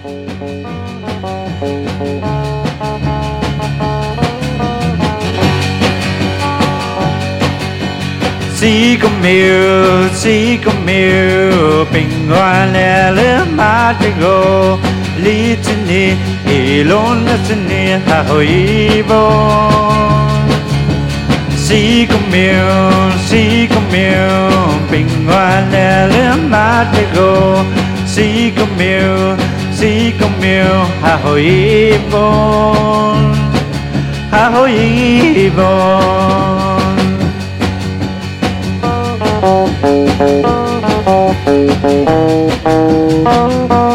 Chỉ có miêu bình hoa lẻ lẻ mà để go lý chân đi ilon là chân đi hà hồi vô chỉ có miêu bình hoa lẻ lẻ mà để go chỉ có miêu hà hồi vô Oh,